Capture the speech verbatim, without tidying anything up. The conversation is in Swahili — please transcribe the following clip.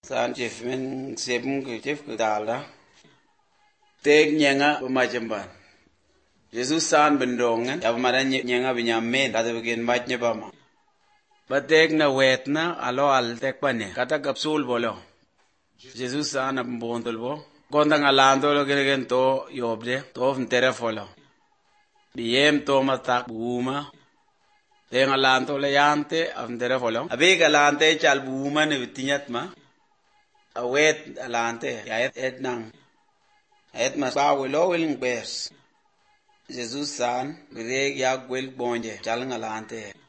San chef men sepum ke chef ke dala. Tek nyenga bumajemban. Jesus san bendongan ya bumada nyenga binyamen kata bikin matnya bama. Batek na wet na alo al tek pane kata kapsul bolo. Jesus san abontul bo. Konda ngalando lo gegen to yobde to mtere folo. Biem to matak buma. Tenga lanto le yante amtere folo. Abiga lante chal buma ne bitinyat ma. Awet alante ya et et nang. Et mas bawe lo willing bes. Jesus san bireg ya gwel bonje chal ngalante.